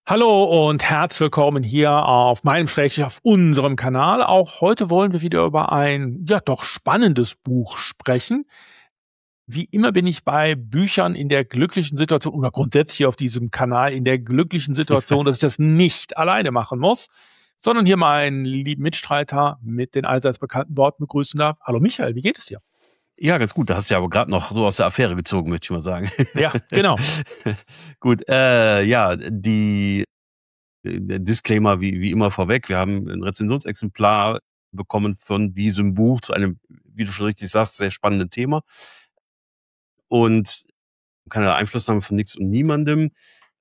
Hallo und herzlich willkommen hier auf auf unserem Kanal. Auch heute wollen wir wieder über ein, ja doch spannendes Buch sprechen. Wie immer bin ich bei Büchern in der glücklichen Situation oder grundsätzlich hier auf diesem Kanal in der glücklichen Situation, dass ich das nicht alleine machen muss, sondern hier meinen lieben Mitstreiter mit den allseits bekannten Worten begrüßen darf. Hallo Michael, wie geht es dir? Ja, ganz gut. Da hast du ja aber gerade noch so aus der Affäre gezogen, möchte ich mal sagen. Ja, genau. Gut, ja, der Disclaimer wie immer vorweg. Wir haben ein Rezensionsexemplar bekommen von diesem Buch zu einem, wie du schon richtig sagst, sehr spannenden Thema. Und keine Einflussnahme von nix und niemandem.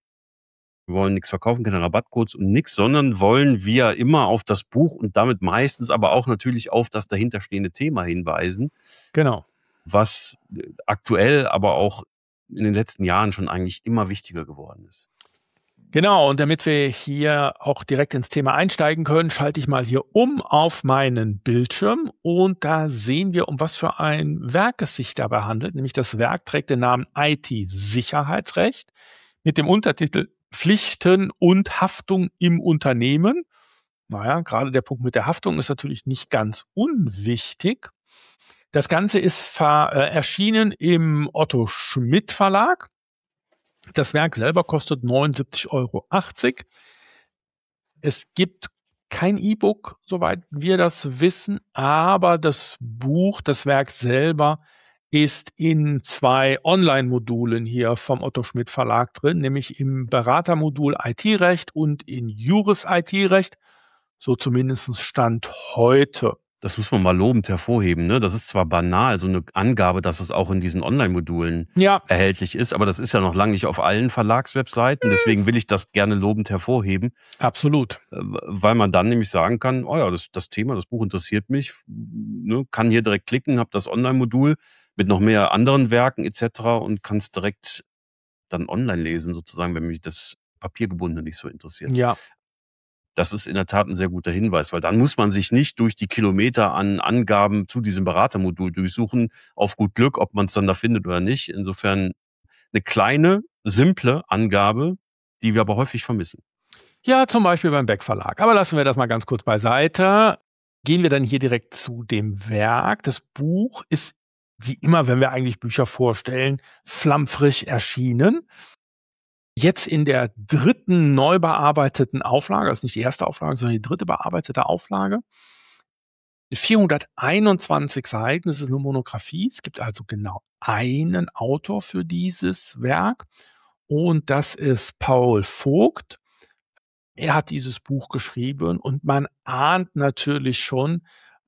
Wir wollen nichts verkaufen, keine Rabattcodes und nix, sondern wollen wir immer auf das Buch und damit meistens aber auch natürlich auf das dahinterstehende Thema hinweisen, Genau. was aktuell, aber auch in den letzten Jahren schon eigentlich immer wichtiger geworden ist. Genau, und damit wir hier auch direkt ins Thema einsteigen können, schalte ich mal hier um auf meinen Bildschirm und da sehen wir, um was für ein Werk es sich dabei handelt. Nämlich das Werk trägt den Namen IT-Sicherheitsrecht mit dem Untertitel Pflichten und Haftung im Unternehmen. Naja, gerade der Punkt mit der Haftung ist natürlich nicht ganz unwichtig. Das Ganze ist erschienen im Otto Schmidt Verlag. Das Werk selber kostet 79,80 €. Es gibt kein E-Book, soweit wir das wissen, aber das Buch, das Werk selber, ist in 2 Online-Modulen hier vom Otto Schmidt Verlag drin, nämlich im Beratermodul IT-Recht und in Juris IT-Recht, so zumindest Stand heute. Das muss man mal lobend hervorheben, ne? Das ist zwar banal, so eine Angabe, dass es auch in diesen Online-Modulen Ja, erhältlich ist, aber das ist ja noch lange nicht auf allen Verlagswebseiten. Deswegen will ich das gerne lobend hervorheben, absolut. weil man dann nämlich sagen kann: „Oh ja, das Thema, das Buch interessiert mich, ne, kann hier direkt klicken, habe das Online-Modul mit noch mehr anderen Werken et cetera und kann's direkt dann online lesen sozusagen, wenn mich das Papiergebundene nicht so interessiert." Ja. Das ist in der Tat ein sehr guter Hinweis, weil dann muss man sich nicht durch die Kilometer an Angaben zu diesem Beratermodul durchsuchen, auf gut Glück, ob man es dann da findet oder nicht. Insofern eine kleine, simple Angabe, die wir aber häufig vermissen. Ja, zum Beispiel beim Beck Verlag. Aber lassen wir das mal ganz kurz beiseite. Gehen wir dann hier direkt zu dem Werk. Das Buch ist, wie immer, wenn wir eigentlich Bücher vorstellen, flammfrisch erschienen. Jetzt in der 3. neu bearbeiteten Auflage, das ist nicht die erste Auflage, sondern die 3. bearbeitete Auflage. 421 Seiten, das ist eine Monographie. Es gibt also genau einen Autor für dieses Werk und das ist Paul Vogt. Er hat dieses Buch geschrieben und man ahnt natürlich schon,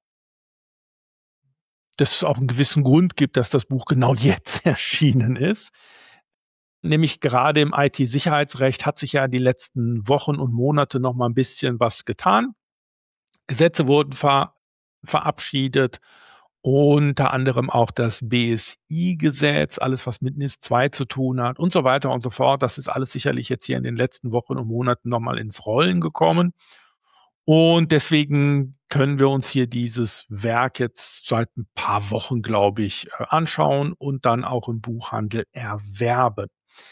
dass es auch einen gewissen Grund gibt, dass das Buch genau jetzt erschienen ist. Nämlich gerade im IT-Sicherheitsrecht hat sich ja die letzten Wochen und Monate noch mal 'n bisschen was getan. Gesetze wurden verabschiedet, unter anderem auch das BSI-Gesetz, alles was mit NIS-2 zu tun hat und so weiter und so fort. Das ist alles sicherlich jetzt hier in den letzten Wochen und Monaten noch mal ins Rollen gekommen. Und deswegen können wir uns hier dieses Werk jetzt seit ein paar Wochen, glaube ich, anschauen und dann auch im Buchhandel erwerben.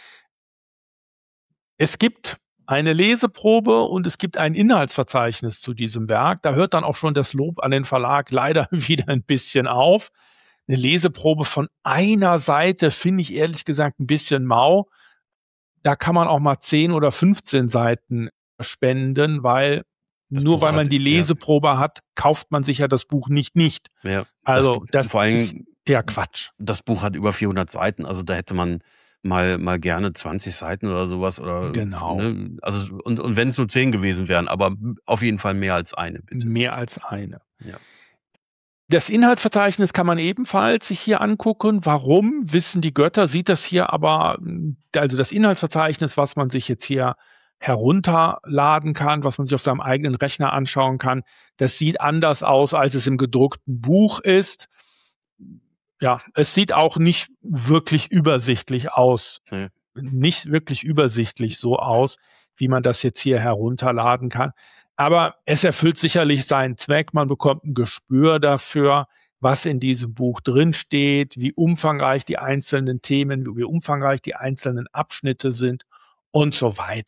Es gibt eine Leseprobe und es gibt ein Inhaltsverzeichnis zu diesem Werk. Da hört dann auch schon das Lob an den Verlag leider wieder ein bisschen auf. Eine Leseprobe von einer Seite finde ich ehrlich gesagt ein bisschen mau. Da kann man auch mal 10 oder 15 Seiten spenden, weil Das nur Buch weil man hat die ja, Leseprobe hat, kauft man sich ja das Buch nicht. ja, Also, das vor ist allem eher Quatsch. das Buch hat über 400 Seiten, also da hätte man mal gerne 20 Seiten oder sowas oder, Genau, ne? Also und wenn es nur 10 gewesen wären, aber auf jeden Fall mehr als eine, bitte. mehr als eine. Ja. Das Inhaltsverzeichnis kann man ebenfalls sich hier angucken. Warum, wissen die Götter, sieht das hier aber also das Inhaltsverzeichnis, was man sich jetzt hier herunterladen kann, was man sich auf seinem eigenen Rechner anschauen kann, das sieht anders aus, als es im gedruckten Buch ist. Ja, es sieht auch nicht wirklich übersichtlich aus. Ne. Nicht wirklich übersichtlich so aus, wie man das jetzt hier herunterladen kann. Aber es erfüllt sicherlich seinen Zweck. Man bekommt ein Gespür dafür, was in diesem Buch drinsteht, wie umfangreich die einzelnen Themen, wie umfangreich die einzelnen Abschnitte sind und so weiter.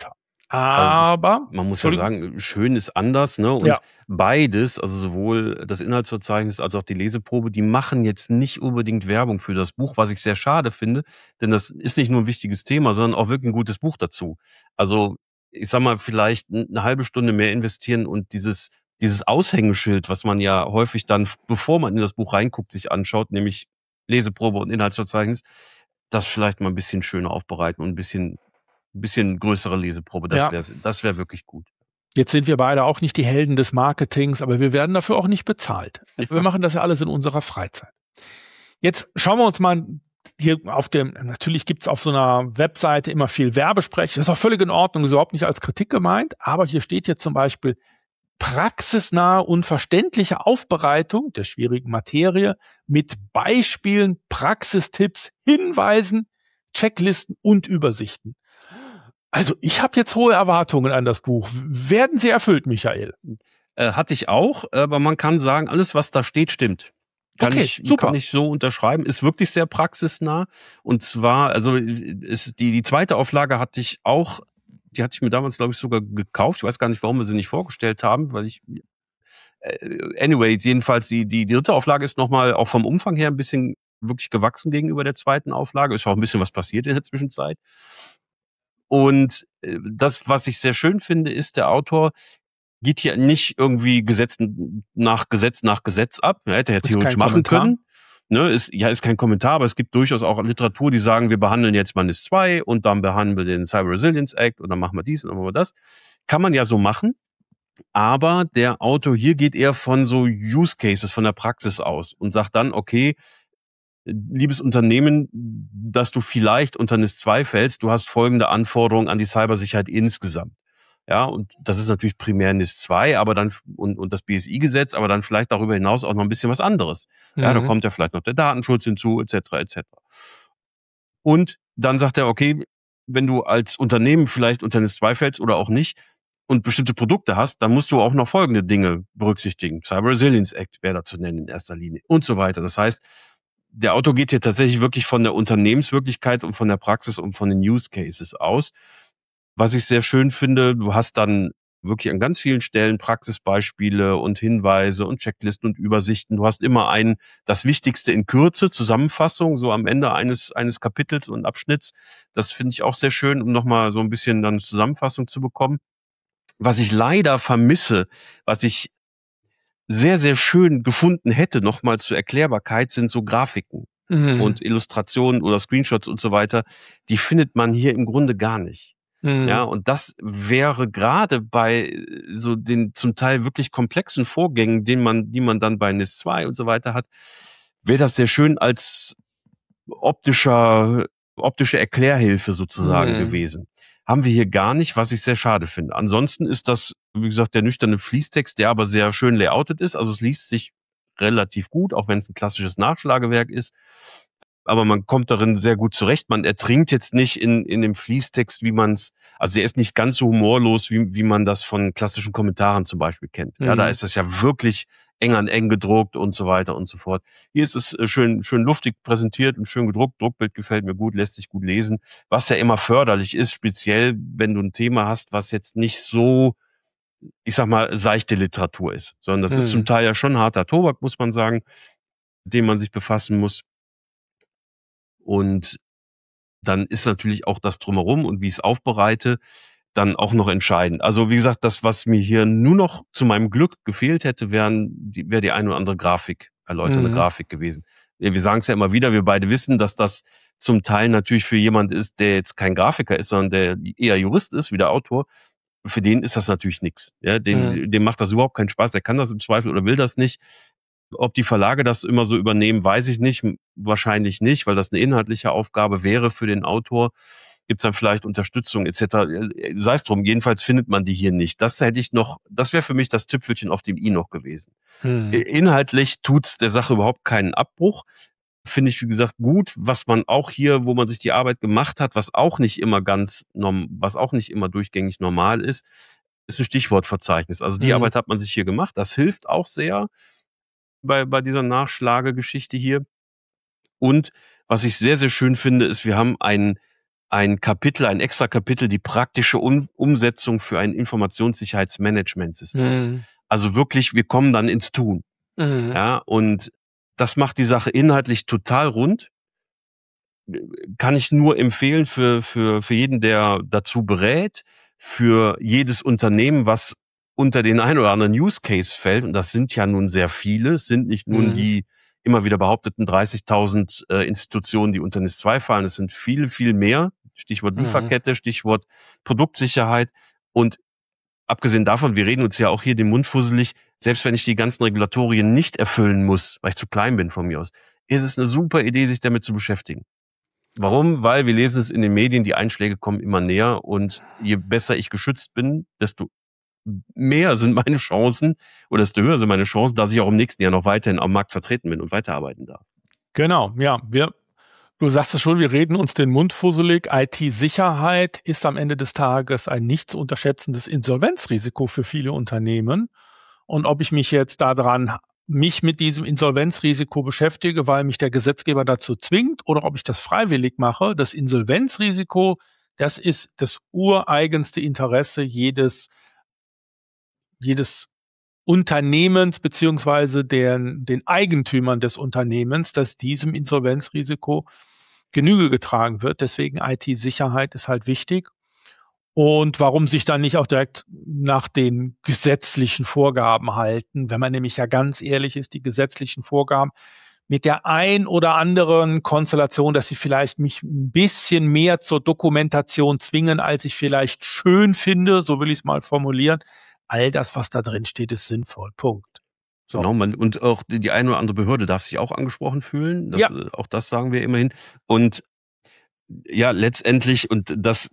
Aber, Man muss ja Entschuldigung, sagen, schön ist anders, ne? Und ja, beides, also sowohl das Inhaltsverzeichnis als auch die Leseprobe, die machen jetzt nicht unbedingt Werbung für das Buch, was ich sehr schade finde, denn das ist nicht nur ein wichtiges Thema, sondern auch wirklich ein gutes Buch dazu. Also, ich sage mal, vielleicht 'ne halbe Stunde mehr investieren und dieses Aushängeschild, was man ja häufig dann, bevor man in das Buch reinguckt, sich anschaut, nämlich Leseprobe und Inhaltsverzeichnis, das vielleicht mal ein bisschen schöner aufbereiten und ein bisschen größere Leseprobe. ja. Das wäre wirklich gut. Jetzt sind wir beide auch nicht die Helden des Marketings, aber wir werden dafür auch nicht bezahlt. Wir Ja. machen das ja alles in unserer Freizeit. Jetzt schauen wir uns mal hier auf dem, natürlich gibt's auf so einer Webseite immer viel Werbesprech. Das ist auch völlig in Ordnung, ist überhaupt nicht als Kritik gemeint, aber hier steht jetzt zum Beispiel praxisnahe und verständliche Aufbereitung der schwierigen Materie mit Beispielen, Praxistipps, Hinweisen, Checklisten und Übersichten. Also ich habe jetzt hohe Erwartungen an das Buch. Werden sie erfüllt, Michael? Hatte ich auch, aber man kann sagen, alles, was da steht, stimmt. Okay, Kann super. ich so unterschreiben. Ist wirklich sehr praxisnah. Und zwar, also ist die zweite Auflage hatte ich auch, die hatte ich mir damals, glaube ich, sogar gekauft. Ich weiß gar nicht, warum wir sie nicht vorgestellt haben, weil ich anyway, jedenfalls die dritte Auflage ist nochmal auch vom Umfang her ein bisschen wirklich gewachsen gegenüber der zweiten Auflage. Ist auch ein bisschen was passiert in der Zwischenzeit. Und das, was ich sehr schön finde, ist, der Autor geht hier nicht irgendwie Gesetz nach Gesetz ab. Ja, hätte er Ist theoretisch kein machen Kommentar. können. Ne, ist kein Kommentar, aber es gibt durchaus auch Literatur, die sagen, wir behandeln jetzt mal NIS 2 und dann behandeln wir den Cyber Resilience Act und dann machen wir dies und dann machen wir das. Kann man ja so machen. Aber der Autor hier geht eher von so Use Cases, von der Praxis aus und sagt dann, okay, liebes Unternehmen, dass du vielleicht unter NIS 2 fällst, du hast folgende Anforderungen an die Cybersicherheit insgesamt. Ja, und das ist natürlich primär NIS 2, aber dann, und das BSI-Gesetz, aber dann vielleicht darüber hinaus auch noch ein bisschen was anderes. Ja, da Mhm. kommt ja vielleicht noch der Datenschutz hinzu, etc., etc. Und dann sagt er, okay, wenn du als Unternehmen vielleicht unter NIS 2 fällst oder auch nicht und bestimmte Produkte hast, dann musst du auch noch folgende Dinge berücksichtigen. Cyber Resilience Act wäre da zu nennen in erster Linie und so weiter. Das heißt, der Autor geht hier tatsächlich wirklich von der Unternehmenswirklichkeit und von der Praxis und von den Use Cases aus. Was ich sehr schön finde, du hast dann wirklich an ganz vielen Stellen Praxisbeispiele und Hinweise und Checklisten und Übersichten. Du hast immer das Wichtigste in Kürze, Zusammenfassung, so am Ende eines Kapitels und Abschnitts. Das finde ich auch sehr schön, um nochmal so ein bisschen dann Zusammenfassung zu bekommen. Was ich leider vermisse, was ich sehr, sehr schön gefunden hätte, nochmal zur Erklärbarkeit, sind so Grafiken Mhm. und Illustrationen oder Screenshots und so weiter. Die findet man hier im Grunde gar nicht. Ja, Mhm. und das wäre gerade bei so den zum Teil wirklich komplexen Vorgängen, die man dann bei NIS 2 und so weiter hat, wäre das sehr schön als optische Erklärhilfe sozusagen Mhm. gewesen. Haben wir hier gar nicht, was ich sehr schade finde. Ansonsten ist das, wie gesagt, der nüchterne Fließtext, der aber sehr schön layoutet ist. Also es liest sich relativ gut, auch wenn es ein klassisches Nachschlagewerk ist. Aber man kommt darin sehr gut zurecht. Man ertrinkt jetzt nicht in dem Fließtext, also der ist nicht ganz so humorlos, wie man das von klassischen Kommentaren zum Beispiel kennt. Ja, da Mhm. ist das ja wirklich eng an eng gedruckt und so weiter und so fort. Hier ist es schön luftig präsentiert und schön gedruckt. Druckbild gefällt mir gut, lässt sich gut lesen. Was ja immer förderlich ist, speziell wenn du ein Thema hast, was jetzt nicht so, ich sag mal, seichte Literatur ist, sondern das ist zum Mhm. Teil ja schon harter Tobak, muss man sagen, mit dem man sich befassen muss. Und dann ist natürlich auch das Drumherum und wie ich es aufbereite, dann auch noch entscheidend. Also wie gesagt, das, was mir hier nur noch zu meinem Glück gefehlt hätte, wäre die eine oder andere Grafik, erläuternde Mhm. Grafik gewesen. Ja, wir sagen es ja immer wieder, wir beide wissen, dass das zum Teil natürlich für jemand ist, der jetzt kein Grafiker ist, sondern der eher Jurist ist, wie der Autor. Für den ist das natürlich nichts. Ja, Mhm. dem macht das überhaupt keinen Spaß. Er kann das im Zweifel oder will das nicht. Ob die Verlage das immer so übernehmen, weiß ich nicht. Wahrscheinlich nicht, weil das eine inhaltliche Aufgabe wäre für den Autor. Gibt es dann vielleicht Unterstützung etc. Sei es drum, jedenfalls findet man die hier nicht. Das wäre für mich das Tüpfelchen auf dem i noch gewesen. Mhm. Inhaltlich tut's der Sache überhaupt keinen Abbruch. Finde ich, wie gesagt, gut, was man auch hier, wo man sich die Arbeit gemacht hat, was auch nicht immer durchgängig normal ist ein Stichwortverzeichnis. Also die Mhm. Arbeit hat man sich hier gemacht. Das hilft auch sehr bei dieser Nachschlagegeschichte hier. Und was ich sehr, sehr schön finde, ist, wir haben ein Kapitel, ein extra Kapitel, die praktische Umsetzung für ein Informationssicherheitsmanagementsystem. Also wirklich, wir kommen dann ins Tun. Ja, und das macht die Sache inhaltlich total rund. Kann ich nur empfehlen für jeden, der dazu berät, für jedes Unternehmen, was unter den ein oder anderen Use Case fällt. Und das sind ja nun sehr viele. Es sind nicht nun die immer wieder behaupteten 30.000 Institutionen, die unter NIS 2 fallen. Es sind viel, viel mehr. Stichwort Lieferkette, Stichwort Produktsicherheit. Und abgesehen davon, wir reden uns ja auch hier den Mund fusselig, selbst wenn ich die ganzen Regulatorien nicht erfüllen muss, weil ich zu klein bin von mir aus, ist es eine super Idee, sich damit zu beschäftigen. Warum? Weil wir lesen es in den Medien, die Einschläge kommen immer näher und je besser ich geschützt bin, desto mehr sind meine Chancen oder desto höher sind meine Chancen, dass ich auch im nächsten Jahr noch weiterhin am Markt vertreten bin und weiterarbeiten darf. Genau, ja. Du sagst es schon, wir reden uns den Mund fusselig. IT-Sicherheit ist am Ende des Tages ein nicht zu unterschätzendes Insolvenzrisiko für viele Unternehmen. Und ob ich mich jetzt mich mit diesem Insolvenzrisiko beschäftige, weil mich der Gesetzgeber dazu zwingt, oder ob ich das freiwillig mache, das Insolvenzrisiko, das ist das ureigenste Interesse jedes Unternehmens beziehungsweise den Eigentümern des Unternehmens, dass diesem Insolvenzrisiko Genüge getragen wird. Deswegen IT-Sicherheit ist halt wichtig. Und warum sich dann nicht auch direkt nach den gesetzlichen Vorgaben halten, wenn man nämlich ja ganz ehrlich ist, die gesetzlichen Vorgaben mit der ein oder anderen Konstellation, dass sie vielleicht mich ein bisschen mehr zur Dokumentation zwingen, als ich vielleicht schön finde, so will ich es mal formulieren. All das, was da drin steht, ist sinnvoll. Punkt. So. Genau, und auch die eine oder andere Behörde darf sich auch angesprochen fühlen. Auch das sagen wir immerhin. Und ja, letztendlich, und das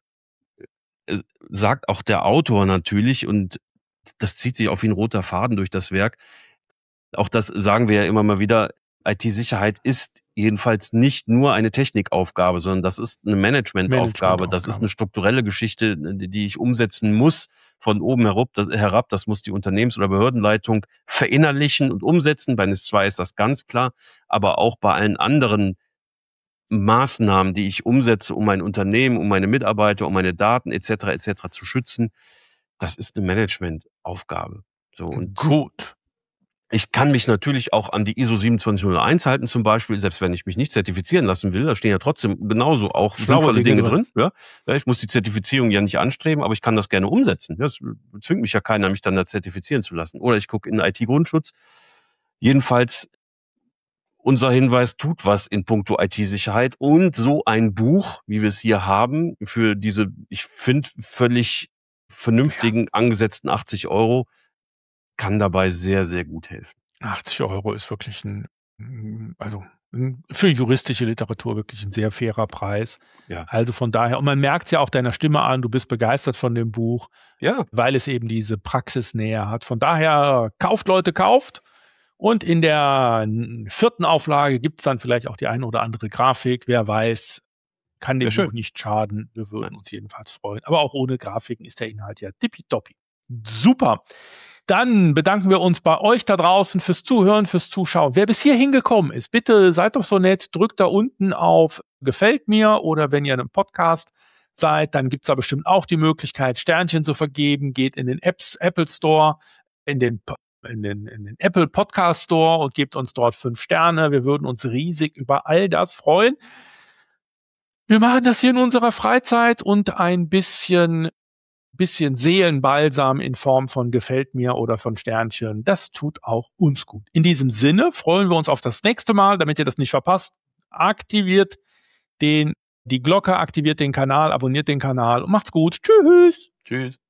sagt auch der Autor natürlich, und das zieht sich auch wie ein roter Faden durch das Werk. Auch das sagen wir ja immer mal wieder. IT-Sicherheit ist jedenfalls nicht nur eine Technikaufgabe, sondern das ist eine Managementaufgabe. Das ist eine strukturelle Geschichte, die ich umsetzen muss von oben herab. Das muss die Unternehmens- oder Behördenleitung verinnerlichen und umsetzen. Bei NIS 2 ist das ganz klar, aber auch bei allen anderen Maßnahmen, die ich umsetze, um mein Unternehmen, um meine Mitarbeiter, um meine Daten etc. zu schützen, das ist eine Managementaufgabe. So, und gut. Ich kann mich natürlich auch an die ISO 27001 halten zum Beispiel, selbst wenn ich mich nicht zertifizieren lassen will. Da stehen ja trotzdem genauso auch sinnvolle Dinge drin. Ja, ich muss die Zertifizierung ja nicht anstreben, aber ich kann das gerne umsetzen. Das zwingt mich ja keiner, mich dann da zertifizieren zu lassen. Oder ich gucke in IT-Grundschutz. Jedenfalls, unser Hinweis tut was in puncto IT-Sicherheit. Und so ein Buch, wie wir es hier haben, für diese, ich finde, völlig vernünftigen, angesetzten 80 €, kann dabei sehr, sehr gut helfen. 80 € ist wirklich für juristische Literatur wirklich ein sehr fairer Preis. Ja. Also von daher, und man merkt ja auch deiner Stimme an, du bist begeistert von dem Buch, ja, weil es eben diese Praxisnähe hat. Von daher, kauft, Leute, kauft. Und in der 4. Auflage gibt es dann vielleicht auch die eine oder andere Grafik. Wer weiß, kann dem Buch nicht schaden. Wir würden uns jedenfalls freuen. Aber auch ohne Grafiken ist der Inhalt ja tippitoppi. Super. Dann bedanken wir uns bei euch da draußen fürs Zuhören, fürs Zuschauen. Wer bis hier hingekommen ist, bitte seid doch so nett, drückt da unten auf Gefällt mir, oder wenn ihr in einem Podcast seid, dann gibt's da bestimmt auch die Möglichkeit, Sternchen zu vergeben. Geht in den Apple Store, in den Apple Podcast Store und gebt uns dort 5 Sterne. Wir würden uns riesig über all das freuen. Wir machen das hier in unserer Freizeit, und ein bisschen Seelenbalsam in Form von Gefällt mir oder von Sternchen, das tut auch uns gut. In diesem Sinne freuen wir uns auf das nächste Mal. Damit ihr das nicht verpasst, aktiviert die Glocke, aktiviert den Kanal, abonniert den Kanal und macht's gut. Tschüss. Tschüss.